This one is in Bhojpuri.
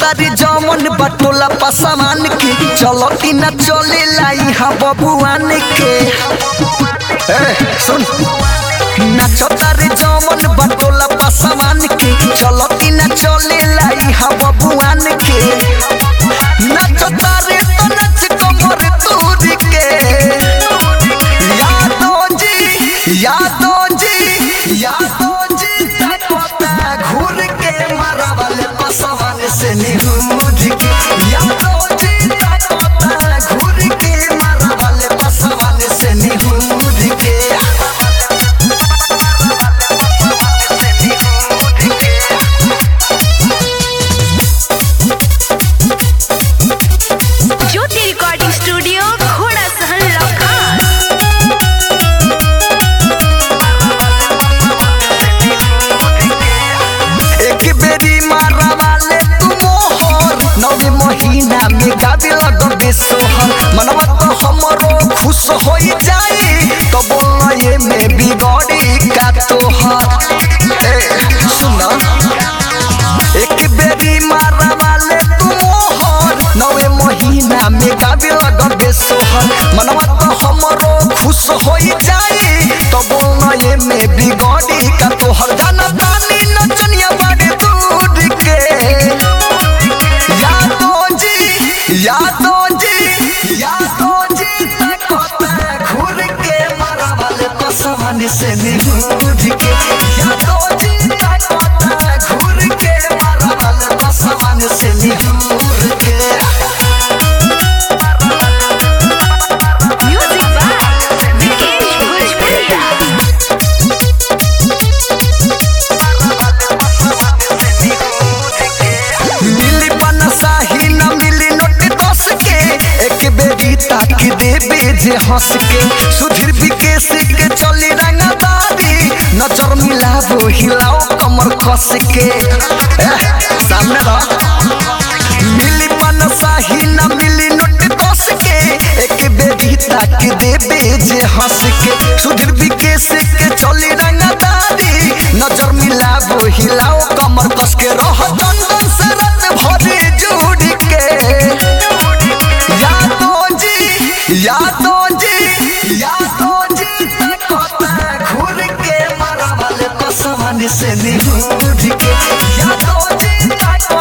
तारी जमन बटोला पसमान के चलो कि न चले लाई हा बबुआन के सुन नाचो तारी जमन बटोला पसमान के चलो कि न चले लाई हा बबुआन के नाचो तारे तो नच कमर तूर के यादो जी तकोता घूर के मारवल पसवन से निहुर के यादो जी तकोता घूर के मारवल पसवन से निहुर के ज्योति रिकॉर्डिंग स्टूडियो घोड़ा सहन लखन। एक बेरी मारा वाले तू मोहर नवे महीना में गावे लगबे सोहर मनवा तो हमरो खुश हो जाई तो बोल ये में बिगड़ी का तोहर सुना एक बेरी मारा वाले तू मोहर नवे महीना में गावे लगबे सोहर मनवा तो हमरो खुश हो जाई तो बोल ये में बिगड़ी का तोहर जाना तानी नचनिया बड़े दूर के यादो जी तकोता घूर के मारवल पसवन से निहुर के यादो जी तकोता घूर के मारवल पसवन से निहुर के म्यूजिक बाय विकेश भोजपुरिया। मिली पनसाही न मिली नोट कस के एक बेरी ताक देबे जे हंस के सुधीर विकेश के चली रंगदारी नजर मिलाबो हिलाओ कमर कस के सामने रह मिली पनसाही न मिली नोट कस के एक बेरी ताक देबे जे हंस के सुधीर विकेश के चली रंगदारी नजर मिलाबो हिलाओ कमर कस के रह चंदन से रत भरे जुड़ के यादो जी तकोता घूर के मारवल पसवन से निहुर के यादो जी तकोता